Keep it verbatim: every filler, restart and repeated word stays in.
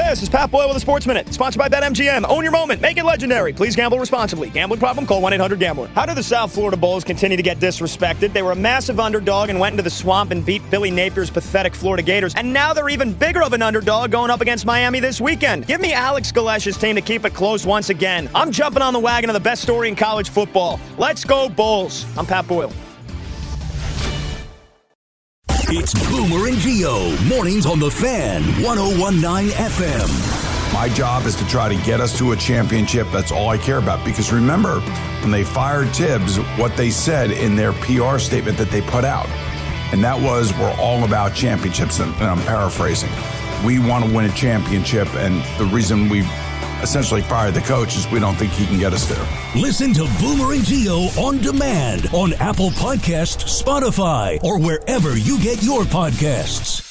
This is Pat Boyle with a Sports Minute, sponsored by BetMGM. Own your moment. Make it legendary. Please gamble responsibly. Gambling problem? Call one eight hundred gambler. How do the South Florida Bulls continue to get disrespected? They were a massive underdog and went into the swamp and beat Billy Napier's pathetic Florida Gators. And now they're even bigger of an underdog going up against Miami this weekend. Give me Alex Galesh's team to keep it close once again. I'm jumping on the wagon of the best story in college football. Let's go Bulls. I'm Pat Boyle. It's Boomer and Gio, mornings on The Fan, one oh one point nine F M. My job is to try to get us to a championship. That's all I care about. Because remember, when they fired Tibbs, what they said in their P R statement that they put out, and that was, we're all about championships, and, and I'm paraphrasing. We want to win a championship, and the reason we essentially fired the coach is we don't think he can get us there. Listen to Boomer and Gio on demand on Apple Podcasts, Spotify, or wherever you get your podcasts.